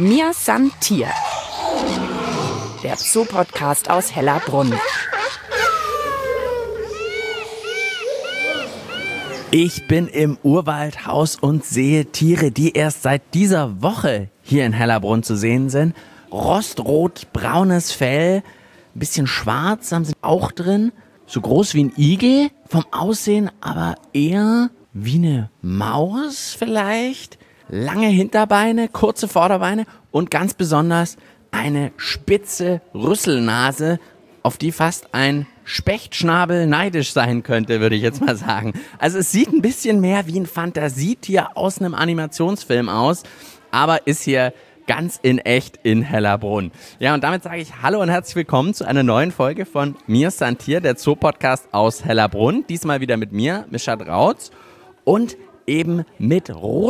Mir san Tier, der Zoo-Podcast aus Hellerbrunn. Ich bin im Urwaldhaus und sehe Tiere, die erst seit dieser Woche hier in Hellerbrunn zu sehen sind. Rostrot-braunes Fell, ein bisschen schwarz haben sie auch drin. So groß wie ein Igel vom Aussehen, aber eher wie eine Maus vielleicht. Lange Hinterbeine, kurze Vorderbeine und ganz besonders eine spitze Rüsselnase, auf die fast ein Spechtschnabel neidisch sein könnte, würde ich jetzt mal sagen. Also es sieht ein bisschen mehr wie ein Fantasietier aus einem Animationsfilm aus, aber ist hier ganz in echt in Hellerbrunn. Ja, und damit sage ich Hallo und herzlich willkommen zu einer neuen Folge von Mir san Tier, der Zoo-Podcast aus Hellerbrunn. Diesmal wieder mit mir, Mischa Drautz, und eben mit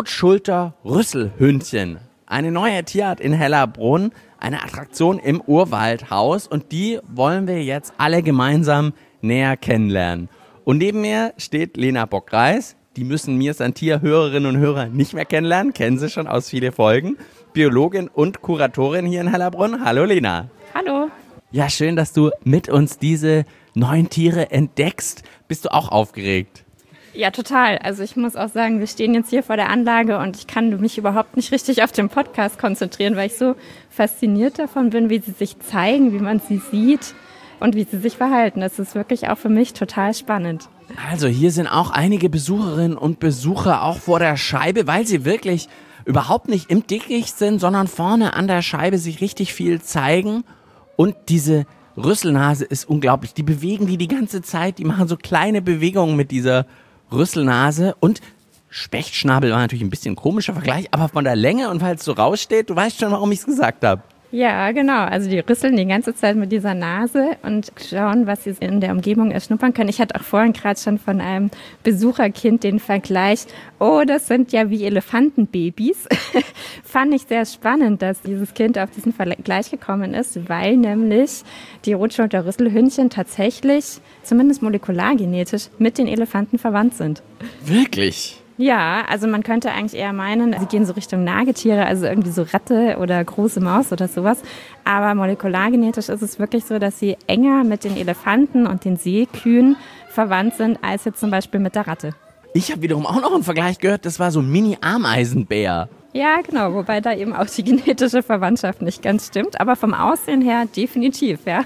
Rotschulter-Rüsselhündchen. Eine neue Tierart in Hellerbrunn, eine Attraktion im Urwaldhaus, und die wollen wir jetzt alle gemeinsam näher kennenlernen. Und neben mir steht Lena Bockreis. Die müssen Mir san Tier Hörerinnen und Hörer nicht mehr kennenlernen, kennen sie schon aus vielen Folgen. Biologin und Kuratorin hier in Hellerbrunn. Hallo Lena. Hallo. Ja, schön, dass du mit uns diese neuen Tiere entdeckst. Bist du auch aufgeregt? Ja, total. Also ich muss auch sagen, wir stehen jetzt hier vor der Anlage und ich kann mich überhaupt nicht richtig auf den Podcast konzentrieren, weil ich so fasziniert davon bin, wie sie sich zeigen, wie man sie sieht und wie sie sich verhalten. Das ist wirklich auch für mich total spannend. Also hier sind auch einige Besucherinnen und Besucher auch vor der Scheibe, weil sie wirklich überhaupt nicht im Dickicht sind, sondern vorne an der Scheibe sich richtig viel zeigen. Und diese Rüsselnase ist unglaublich. Die bewegen die ganze Zeit, die machen so kleine Bewegungen mit dieser Rüsselnase. Und Spechtschnabel war natürlich ein bisschen ein komischer Vergleich, aber von der Länge und weil es so raussteht, du weißt schon, warum ich es gesagt habe. Ja, genau. Also die rüsseln die ganze Zeit mit dieser Nase und schauen, was sie in der Umgebung erschnuppern können. Ich hatte auch vorhin gerade schon von einem Besucherkind den Vergleich, oh, das sind ja wie Elefantenbabys. Fand ich sehr spannend, dass dieses Kind auf diesen Vergleich gekommen ist, weil nämlich die Rotschulter-Rüsselhündchen tatsächlich, zumindest molekulargenetisch, mit den Elefanten verwandt sind. Wirklich? Ja, also man könnte eigentlich eher meinen, sie gehen so Richtung Nagetiere, also irgendwie so Ratte oder große Maus oder sowas. Aber molekulargenetisch ist es wirklich so, dass sie enger mit den Elefanten und den Seekühen verwandt sind, als jetzt zum Beispiel mit der Ratte. Ich habe wiederum auch noch einen Vergleich gehört, das war so ein Mini-Ameisenbär. Ja, genau, wobei da eben auch die genetische Verwandtschaft nicht ganz stimmt, aber vom Aussehen her definitiv, ja.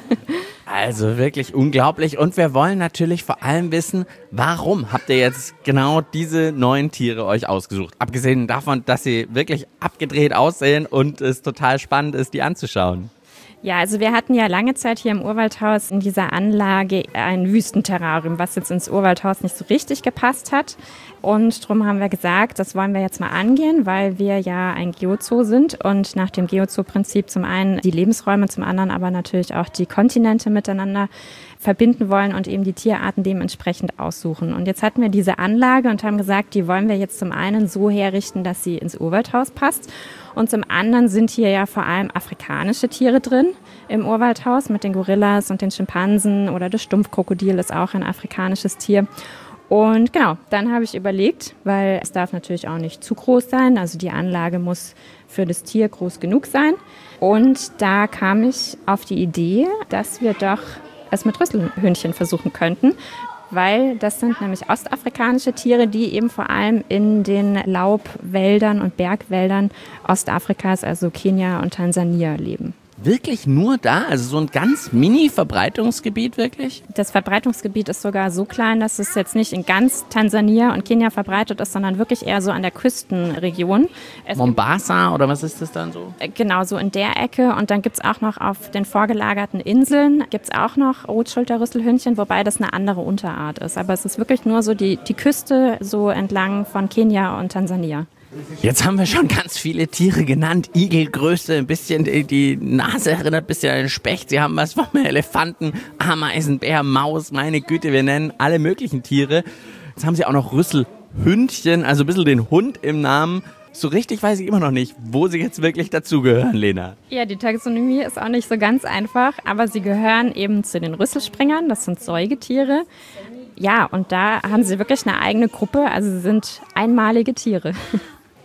Also wirklich unglaublich, und wir wollen natürlich vor allem wissen, warum habt ihr jetzt genau diese neuen Tiere euch ausgesucht? Abgesehen davon, dass sie wirklich abgedreht aussehen und es total spannend ist, die anzuschauen. Ja, also wir hatten ja lange Zeit hier im Urwaldhaus in dieser Anlage ein Wüstenterrarium, was jetzt ins Urwaldhaus nicht so richtig gepasst hat. Und darum haben wir gesagt, das wollen wir jetzt mal angehen, weil wir ja ein Geozoo sind und nach dem Geozoo-Prinzip zum einen die Lebensräume, zum anderen aber natürlich auch die Kontinente miteinander verbinden wollen und eben die Tierarten dementsprechend aussuchen. Und jetzt hatten wir diese Anlage und haben gesagt, die wollen wir jetzt zum einen so herrichten, dass sie ins Urwaldhaus passt. Und zum anderen sind hier ja vor allem afrikanische Tiere drin im Urwaldhaus mit den Gorillas und den Schimpansen, oder das Stumpfkrokodil ist auch ein afrikanisches Tier. Und genau, dann habe ich überlegt, weil es darf natürlich auch nicht zu groß sein, also die Anlage muss für das Tier groß genug sein. Und da kam ich auf die Idee, dass wir doch es mit Rüsselhündchen versuchen könnten, weil das sind nämlich ostafrikanische Tiere, die eben vor allem in den Laubwäldern und Bergwäldern Ostafrikas, also Kenia und Tansania, leben. Wirklich nur da? Also so ein ganz Mini-Verbreitungsgebiet wirklich? Das Verbreitungsgebiet ist sogar so klein, dass es jetzt nicht in ganz Tansania und Kenia verbreitet ist, sondern wirklich eher so an der Küstenregion. Mombasa oder was ist das dann so? Genau, so in der Ecke. Und dann gibt es auch noch auf den vorgelagerten Inseln, gibt es auch noch Rotschulter-Rüsselhündchen, wobei das eine andere Unterart ist. Aber es ist wirklich nur so die Küste so entlang von Kenia und Tansania. Jetzt haben wir schon ganz viele Tiere genannt. Igelgröße, ein bisschen die Nase erinnert ein bisschen an den Specht. Sie haben was von Elefanten, Ameisenbär, Maus, meine Güte, wir nennen alle möglichen Tiere. Jetzt haben sie auch noch Rüsselhündchen, also ein bisschen den Hund im Namen. So richtig weiß ich immer noch nicht, wo sie jetzt wirklich dazugehören, Lena. Ja, die Taxonomie ist auch nicht so ganz einfach, aber sie gehören eben zu den Rüsselspringern, das sind Säugetiere. Ja, und da haben sie wirklich eine eigene Gruppe, also sie sind einmalige Tiere.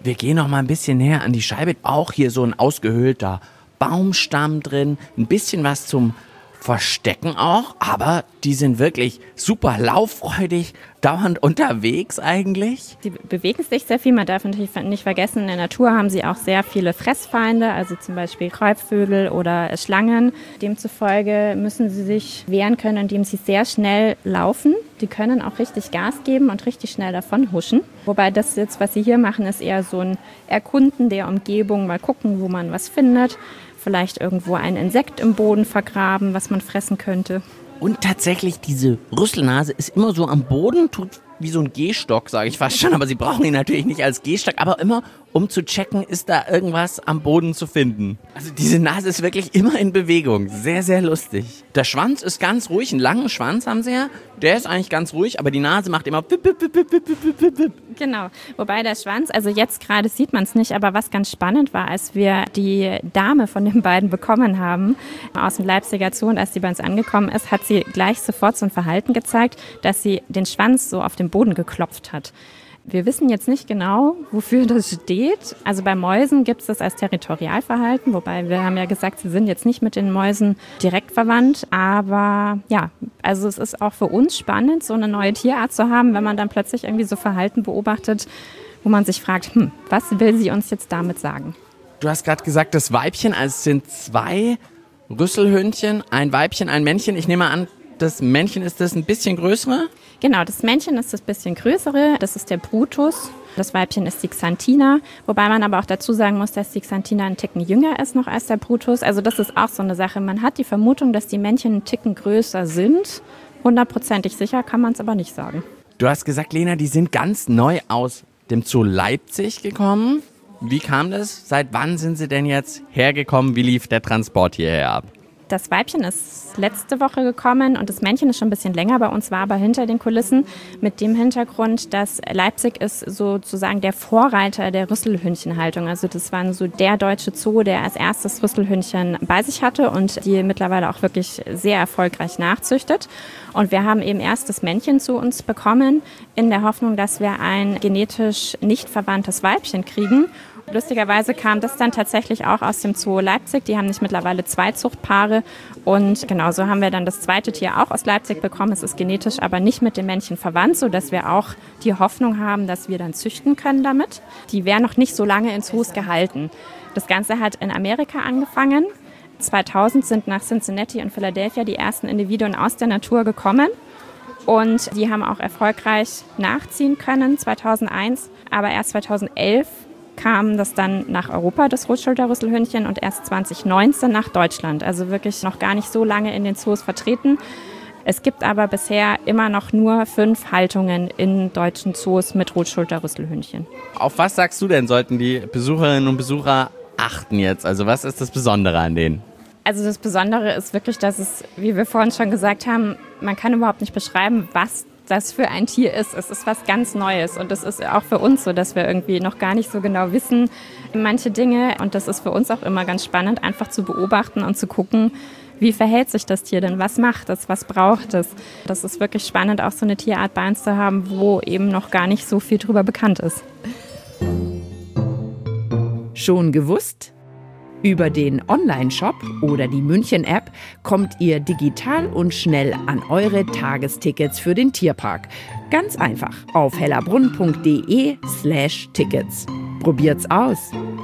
Wir gehen noch mal ein bisschen näher an die Scheibe. Auch hier so ein ausgehöhlter Baumstamm drin. Ein bisschen was zum Verstecken auch. Aber die sind wirklich super lauffreudig, dauernd unterwegs eigentlich. Sie bewegen sich sehr viel. Man darf natürlich nicht vergessen, in der Natur haben sie auch sehr viele Fressfeinde, also zum Beispiel Greifvögel oder Schlangen. Demzufolge müssen sie sich wehren können, indem sie sehr schnell laufen. Die können auch richtig Gas geben und richtig schnell davon huschen. Wobei das jetzt, was sie hier machen, ist eher so ein Erkunden der Umgebung, mal gucken, wo man was findet. Vielleicht irgendwo ein Insekt im Boden vergraben, was man fressen könnte. Und tatsächlich, diese Rüsselnase ist immer so am Boden, tut wie so ein Gehstock, sage ich fast schon. Aber sie brauchen ihn natürlich nicht als Gehstock, aber immer, um zu checken, ist da irgendwas am Boden zu finden. Also diese Nase ist wirklich immer in Bewegung. Sehr, sehr lustig. Der Schwanz ist ganz ruhig, einen langen Schwanz haben sie ja. Der ist eigentlich ganz ruhig, aber die Nase macht immer bip, bip, bip, bip, bip, bip, bip, bip. Genau, wobei der Schwanz, also jetzt gerade sieht man es nicht, aber was ganz spannend war, als wir die Dame von den beiden bekommen haben aus dem Leipziger Zoo und als sie bei uns angekommen ist, hat sie gleich sofort so ein Verhalten gezeigt, dass sie den Schwanz so auf den Boden geklopft hat. Wir wissen jetzt nicht genau, wofür das steht. Also bei Mäusen gibt es das als Territorialverhalten, wobei wir haben ja gesagt, sie sind jetzt nicht mit den Mäusen direkt verwandt. Aber ja, also es ist auch für uns spannend, so eine neue Tierart zu haben, wenn man dann plötzlich irgendwie so Verhalten beobachtet, wo man sich fragt, was will sie uns jetzt damit sagen? Du hast gerade gesagt, das Weibchen, also es sind 2 Rüsselhündchen, ein Weibchen, ein Männchen. Ich nehme an, das Männchen ist das ein bisschen größere? Genau, das Männchen ist das bisschen größere, das ist der Brutus. Das Weibchen ist die Xanthina, wobei man aber auch dazu sagen muss, dass die Xanthina einen Ticken jünger ist noch als der Brutus. Also das ist auch so eine Sache. Man hat die Vermutung, dass die Männchen einen Ticken größer sind. 100%ig sicher kann man es aber nicht sagen. Du hast gesagt, Lena, die sind ganz neu aus dem Zoo Leipzig gekommen. Wie kam das? Seit wann sind sie denn jetzt hergekommen? Wie lief der Transport hierher ab? Das Weibchen ist letzte Woche gekommen und das Männchen ist schon ein bisschen länger bei uns, war aber hinter den Kulissen mit dem Hintergrund, dass Leipzig ist sozusagen der Vorreiter der Rüsselhündchenhaltung. Also das war so der deutsche Zoo, der als erstes Rüsselhündchen bei sich hatte und die mittlerweile auch wirklich sehr erfolgreich nachzüchtet. Und wir haben eben erst das Männchen zu uns bekommen, in der Hoffnung, dass wir ein genetisch nicht verwandtes Weibchen kriegen. Lustigerweise kam das dann tatsächlich auch aus dem Zoo Leipzig. Die haben nicht mittlerweile 2 Zuchtpaare. Und genau so haben wir dann das zweite Tier auch aus Leipzig bekommen. Es ist genetisch aber nicht mit dem Männchen verwandt, sodass wir auch die Hoffnung haben, dass wir dann züchten können damit. Die werden noch nicht so lange in Zoos gehalten. Das Ganze hat in Amerika angefangen. 2000 sind nach Cincinnati und Philadelphia die ersten Individuen aus der Natur gekommen. Und die haben auch erfolgreich nachziehen können, 2001. Aber erst 2011 kam das dann nach Europa, das Rotschulter-Rüsselhündchen, und erst 2019 nach Deutschland. Also wirklich noch gar nicht so lange in den Zoos vertreten. Es gibt aber bisher immer noch nur 5 Haltungen in deutschen Zoos mit Rotschulter-Rüsselhündchen. Auf was sagst du denn, sollten die Besucherinnen und Besucher achten jetzt? Also was ist das Besondere an denen? Also das Besondere ist wirklich, dass es, wie wir vorhin schon gesagt haben, man kann überhaupt nicht beschreiben, was das für ein Tier ist. Es ist was ganz Neues und es ist auch für uns so, dass wir irgendwie noch gar nicht so genau wissen, manche Dinge. Und das ist für uns auch immer ganz spannend, einfach zu beobachten und zu gucken, wie verhält sich das Tier denn? Was macht es? Was braucht es? Das ist wirklich spannend, auch so eine Tierart bei uns zu haben, wo eben noch gar nicht so viel drüber bekannt ist. Schon gewusst? Über den Online-Shop oder die München-App kommt ihr digital und schnell an eure Tagestickets für den Tierpark. Ganz einfach auf hellerbrunn.de/Tickets. Probiert's aus!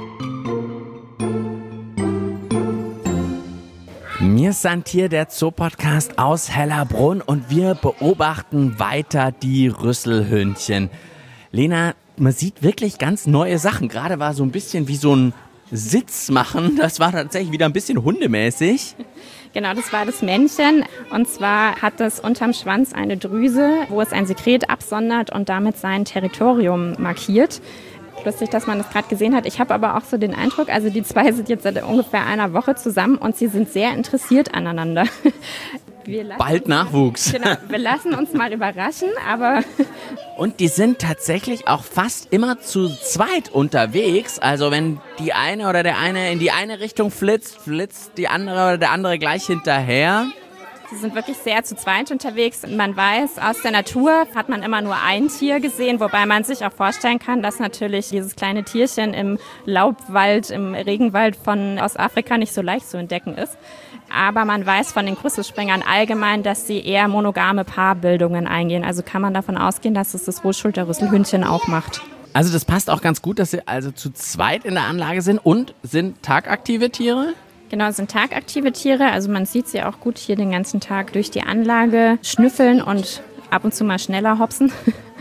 Wir sind hier der Zoo-Podcast aus Hellerbrunn und wir beobachten weiter die Rüsselhündchen. Lena, man sieht wirklich ganz neue Sachen. Gerade war so ein bisschen wie so ein Sitz machen. Das war tatsächlich wieder ein bisschen hundemäßig. Genau, das war das Männchen. Und zwar hat es unterm Schwanz eine Drüse, wo es ein Sekret absondert und damit sein Territorium markiert. Lustig, dass man das gerade gesehen hat. Ich habe aber auch so den Eindruck, also die 2 sind jetzt seit ungefähr einer Woche zusammen und sie sind sehr interessiert aneinander. Bald Nachwuchs. Genau, wir lassen uns mal überraschen, aber... Und die sind tatsächlich auch fast immer zu zweit unterwegs. Also wenn die eine oder der eine in die eine Richtung flitzt, flitzt die andere oder der andere gleich hinterher. Sie sind wirklich sehr zu zweit unterwegs. Man weiß, aus der Natur hat man immer nur ein Tier gesehen, wobei man sich auch vorstellen kann, dass natürlich dieses kleine Tierchen im Laubwald, im Regenwald von Ostafrika nicht so leicht zu entdecken ist. Aber man weiß von den Krüsselspringern allgemein, dass sie eher monogame Paarbildungen eingehen. Also kann man davon ausgehen, dass es das Rotschulter-Rüsselhündchen auch macht. Also das passt auch ganz gut, dass sie also zu zweit in der Anlage sind und sind tagaktive Tiere? Genau, es sind tagaktive Tiere. Also man sieht sie auch gut hier den ganzen Tag durch die Anlage schnüffeln und ab und zu mal schneller hopsen.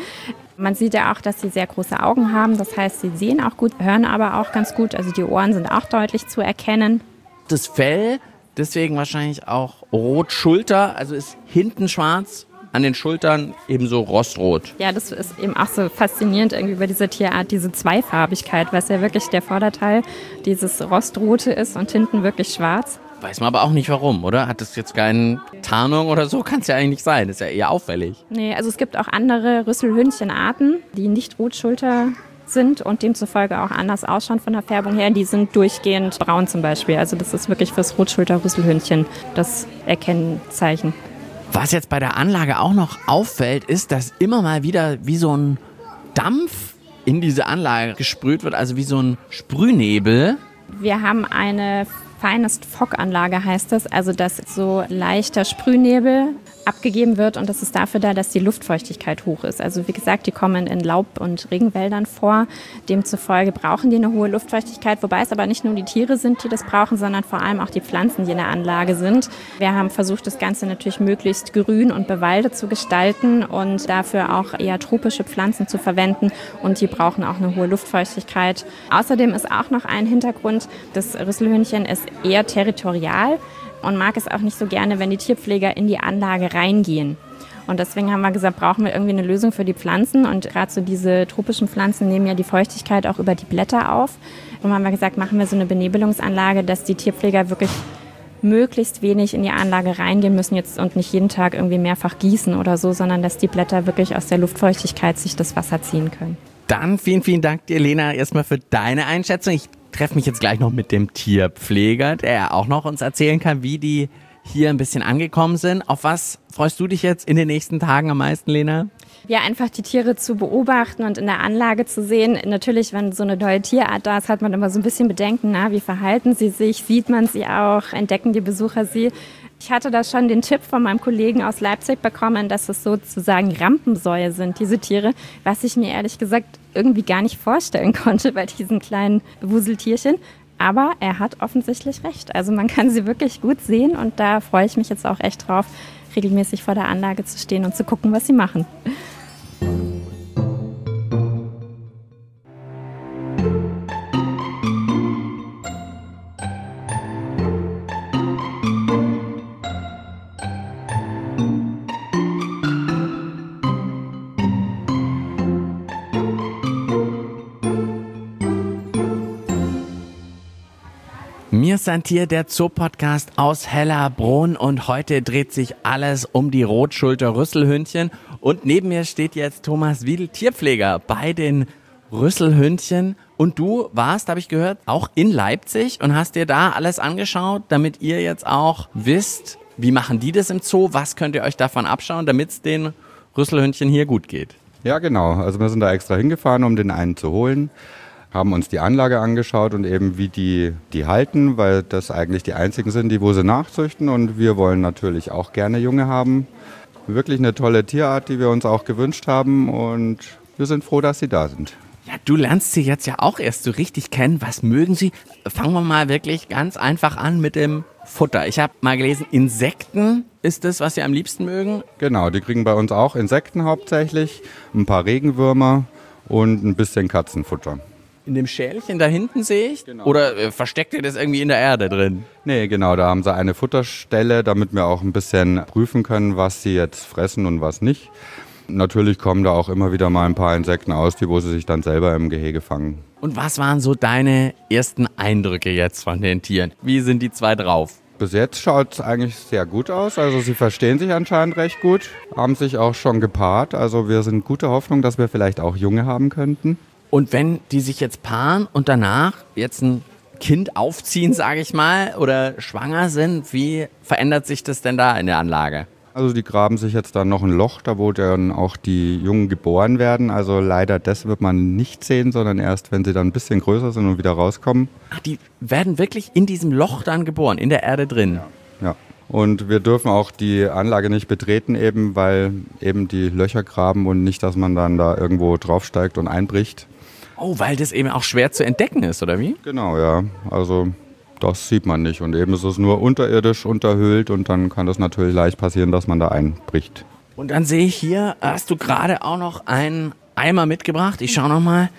Man sieht ja auch, dass sie sehr große Augen haben. Das heißt, sie sehen auch gut, hören aber auch ganz gut. Also die Ohren sind auch deutlich zu erkennen. Das Fell, deswegen wahrscheinlich auch Rotschulter, also ist hinten schwarz, an den Schultern ebenso rostrot. Ja, das ist eben auch so faszinierend irgendwie bei dieser Tierart, diese Zweifarbigkeit, was ja wirklich der Vorderteil dieses Rostrote ist und hinten wirklich schwarz. Weiß man aber auch nicht warum, oder? Hat das jetzt keine Tarnung oder so? Kann es ja eigentlich nicht sein. Das ist ja eher auffällig. Nee, also es gibt auch andere Rüsselhündchenarten, die nicht Rotschulter sind und demzufolge auch anders ausschauen von der Färbung her. Die sind durchgehend braun zum Beispiel. Also das ist wirklich fürs Rotschulter-Rüsselhündchen das Erkennzeichen. Was jetzt bei der Anlage auch noch auffällt, ist, dass immer mal wieder wie so ein Dampf in diese Anlage gesprüht wird, also wie so ein Sprühnebel. Wir haben eine Finest Fog-Anlage, heißt das, also dass so leichter Sprühnebel abgegeben wird und das ist dafür da, dass die Luftfeuchtigkeit hoch ist. Also wie gesagt, die kommen in Laub- und Regenwäldern vor. Demzufolge brauchen die eine hohe Luftfeuchtigkeit, wobei es aber nicht nur die Tiere sind, die das brauchen, sondern vor allem auch die Pflanzen, die in der Anlage sind. Wir haben versucht, das Ganze natürlich möglichst grün und bewaldet zu gestalten und dafür auch eher tropische Pflanzen zu verwenden und die brauchen auch eine hohe Luftfeuchtigkeit. Außerdem ist auch noch ein Hintergrund, das Rüsselhündchen ist eher territorial und mag es auch nicht so gerne, wenn die Tierpfleger in die Anlage reingehen. Und deswegen haben wir gesagt, brauchen wir irgendwie eine Lösung für die Pflanzen. Und gerade so diese tropischen Pflanzen nehmen ja die Feuchtigkeit auch über die Blätter auf. Und haben wir gesagt, machen wir so eine Benebelungsanlage, dass die Tierpfleger wirklich möglichst wenig in die Anlage reingehen müssen jetzt und nicht jeden Tag irgendwie mehrfach gießen oder so, sondern dass die Blätter wirklich aus der Luftfeuchtigkeit sich das Wasser ziehen können. Dann vielen, vielen Dank dir, Lena, erstmal für deine Einschätzung. Ich treffe mich jetzt gleich noch mit dem Tierpfleger, der auch noch uns erzählen kann, wie die hier ein bisschen angekommen sind. Auf was freust du dich jetzt in den nächsten Tagen am meisten, Lena? Ja, einfach die Tiere zu beobachten und in der Anlage zu sehen. Natürlich, wenn so eine neue Tierart da ist, hat man immer so ein bisschen Bedenken, wie verhalten sie sich, sieht man sie auch, entdecken die Besucher sie. Ich hatte da schon den Tipp von meinem Kollegen aus Leipzig bekommen, dass es sozusagen Rampensäue sind, diese Tiere, was ich mir ehrlich gesagt irgendwie gar nicht vorstellen konnte bei diesen kleinen Wuseltierchen. Aber er hat offensichtlich recht. Also man kann sie wirklich gut sehen und da freue ich mich jetzt auch echt drauf, regelmäßig vor der Anlage zu stehen und zu gucken, was sie machen. Mir ist hier der Zoopodcast aus Hellerbrunn und heute dreht sich alles um die Rotschulter-Rüsselhündchen und neben mir steht jetzt Thomas Wiedel, Tierpfleger bei den Rüsselhündchen und du warst, habe ich gehört, auch in Leipzig und hast dir da alles angeschaut, damit ihr jetzt auch wisst, wie machen die das im Zoo, was könnt ihr euch davon abschauen, damit es den Rüsselhündchen hier gut geht. Ja, genau. Also wir sind da extra hingefahren, um den einen zu holen. Haben uns die Anlage angeschaut und eben wie die halten, weil das eigentlich die einzigen sind, die wo sie nachzüchten und wir wollen natürlich auch gerne Junge haben. Wirklich eine tolle Tierart, die wir uns auch gewünscht haben und wir sind froh, dass sie da sind. Ja, du lernst sie jetzt ja auch erst so richtig kennen. Was mögen sie? Fangen wir mal wirklich ganz einfach an mit dem Futter. Ich habe mal gelesen, Insekten ist das, was sie am liebsten mögen. Genau, die kriegen bei uns auch Insekten hauptsächlich, ein paar Regenwürmer und ein bisschen Katzenfutter. In dem Schälchen da hinten sehe ich? Genau. Oder versteckt ihr das irgendwie in der Erde drin? Nee, genau, da haben sie eine Futterstelle, damit wir auch ein bisschen prüfen können, was sie jetzt fressen und was nicht. Natürlich kommen da auch immer wieder mal ein paar Insekten aus, die wo sie sich dann selber im Gehege fangen. Und was waren so deine ersten Eindrücke jetzt von den Tieren? Wie sind die zwei drauf? Bis jetzt schaut es eigentlich sehr gut aus. Also sie verstehen sich anscheinend recht gut, haben sich auch schon gepaart. Also wir sind gute Hoffnung, dass wir vielleicht auch Junge haben könnten. Und wenn die sich jetzt paaren und danach jetzt ein Kind aufziehen, sage ich mal, oder schwanger sind. Wie verändert sich das denn da in der Anlage? Also die graben sich jetzt dann noch ein Loch, da wo dann auch die Jungen geboren werden. Also leider das wird man nicht sehen, sondern erst, wenn sie dann ein bisschen größer sind und wieder rauskommen. Ach, die werden wirklich in diesem Loch dann geboren, in der Erde drin? Ja. Und wir dürfen auch die Anlage nicht betreten, eben weil eben die Löcher graben und nicht, dass man dann da irgendwo draufsteigt und einbricht. Oh, weil das eben auch schwer zu entdecken ist, oder wie? Genau, ja. Also das sieht man nicht. Und eben ist es nur unterirdisch unterhöhlt und dann kann das natürlich leicht passieren, dass man da einbricht. Und dann sehe ich hier, hast du gerade auch noch einen Eimer mitgebracht. Ich schaue nochmal.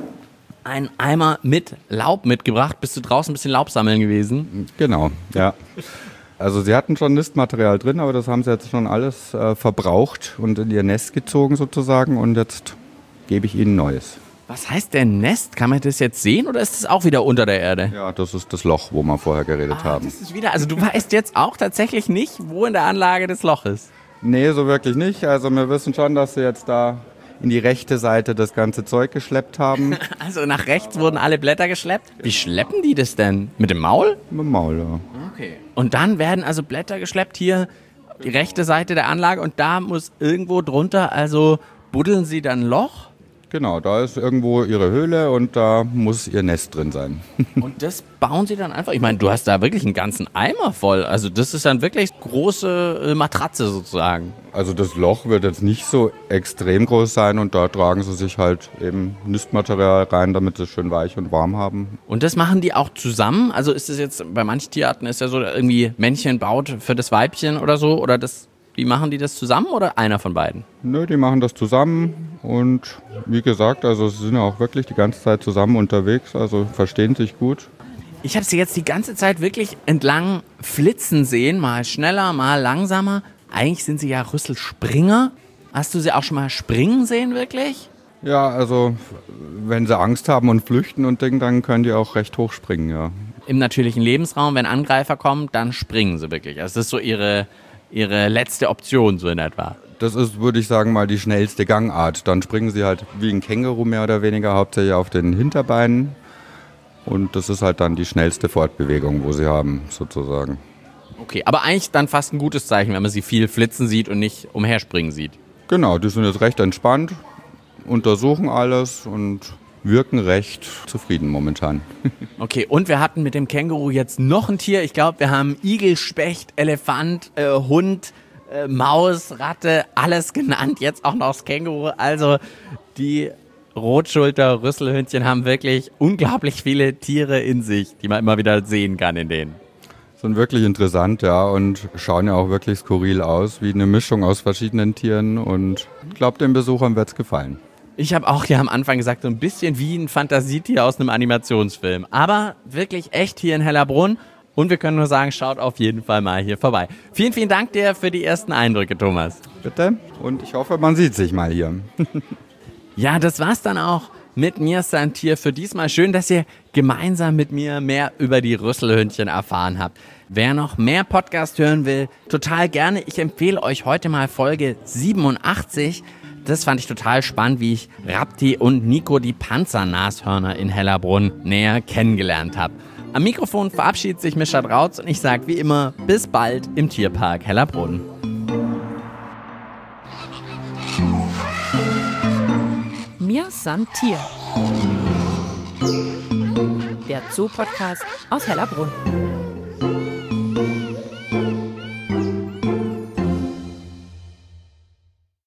Ein Eimer mit Laub mitgebracht. Bist du draußen ein bisschen Laub sammeln gewesen? Genau, ja. Also sie hatten schon Nistmaterial drin, aber das haben sie jetzt schon alles verbraucht und in ihr Nest gezogen sozusagen. Und jetzt gebe ich ihnen Neues. Was heißt denn Nest? Kann man das jetzt sehen oder ist das auch wieder unter der Erde? Ja, das ist das Loch, wo wir vorher geredet haben. Das ist wieder, also du weißt jetzt auch tatsächlich nicht, wo in der Anlage das Loch ist? Nee, so wirklich nicht. Also wir wissen schon, dass sie jetzt da in die rechte Seite das ganze Zeug geschleppt haben. Also nach rechts wurden alle Blätter geschleppt? Wie schleppen die das denn? Mit dem Maul? Mit dem Maul, ja. Okay. Und dann werden also Blätter geschleppt hier, die rechte Seite der Anlage und da muss irgendwo drunter, also buddeln sie dann ein Loch? Genau, da ist irgendwo ihre Höhle und da muss ihr Nest drin sein. Und das bauen sie dann einfach? Ich meine, du hast da wirklich einen ganzen Eimer voll. Also das ist dann wirklich große Matratze sozusagen. Also das Loch wird jetzt nicht so extrem groß sein und da tragen sie sich halt eben Nistmaterial rein, damit sie es schön weich und warm haben. Und das machen die auch zusammen? Also ist es jetzt, bei manchen Tierarten ist ja so, irgendwie Männchen baut für das Weibchen oder so, oder das... Wie machen die das zusammen oder einer von beiden? Nö, die machen das zusammen und wie gesagt, also sie sind ja auch wirklich die ganze Zeit zusammen unterwegs, also verstehen sich gut. Ich habe sie jetzt die ganze Zeit wirklich entlang flitzen sehen, mal schneller, mal langsamer. Eigentlich sind sie ja Rüsselspringer. Hast du sie auch schon mal springen sehen wirklich? Ja, also wenn sie Angst haben und flüchten und Ding, dann können die auch recht hoch springen, ja. Im natürlichen Lebensraum, wenn Angreifer kommen, dann springen sie wirklich. Also das ist so ihre letzte Option so in etwa. Das ist, würde ich sagen, mal die schnellste Gangart. Dann springen sie halt wie ein Känguru mehr oder weniger, hauptsächlich auf den Hinterbeinen. Und das ist halt dann die schnellste Fortbewegung, wo sie haben, sozusagen. Okay, aber eigentlich dann fast ein gutes Zeichen, wenn man sie viel flitzen sieht und nicht umherspringen sieht. Genau, die sind jetzt recht entspannt, untersuchen alles und wirken recht zufrieden momentan. Okay, und wir hatten mit dem Känguru jetzt noch ein Tier. Ich glaube, wir haben Igel, Specht, Elefant, Hund, Maus, Ratte, alles genannt. Jetzt auch noch das Känguru. Also die Rotschulter-Rüsselhündchen haben wirklich unglaublich viele Tiere in sich, die man immer wieder sehen kann in denen. Sind wirklich interessant, ja, und schauen ja auch wirklich skurril aus, wie eine Mischung aus verschiedenen Tieren. Und ich glaube, den Besuchern wird es gefallen. Ich habe auch ja am Anfang gesagt, so ein bisschen wie ein Fantasietier aus einem Animationsfilm. Aber wirklich echt hier in Hellerbrunn. Und wir können nur sagen, schaut auf jeden Fall mal hier vorbei. Vielen, vielen Dank dir für die ersten Eindrücke, Thomas. Bitte. Und ich hoffe, man sieht sich mal hier. Ja, das war's dann auch mit Mir ist ein Tier für diesmal. Schön, dass ihr gemeinsam mit mir mehr über die Rüsselhündchen erfahren habt. Wer noch mehr Podcast hören will, total gerne. Ich empfehle euch heute mal Folge 87. Das fand ich total spannend, wie ich Rapti und Nico, die Panzernashörner in Hellerbrunn, näher kennengelernt habe. Am Mikrofon verabschiedet sich Mischa Drautz und ich sage wie immer, bis bald im Tierpark Hellerbrunn. Mir san Tier. Der Zoo-Podcast aus Hellerbrunn.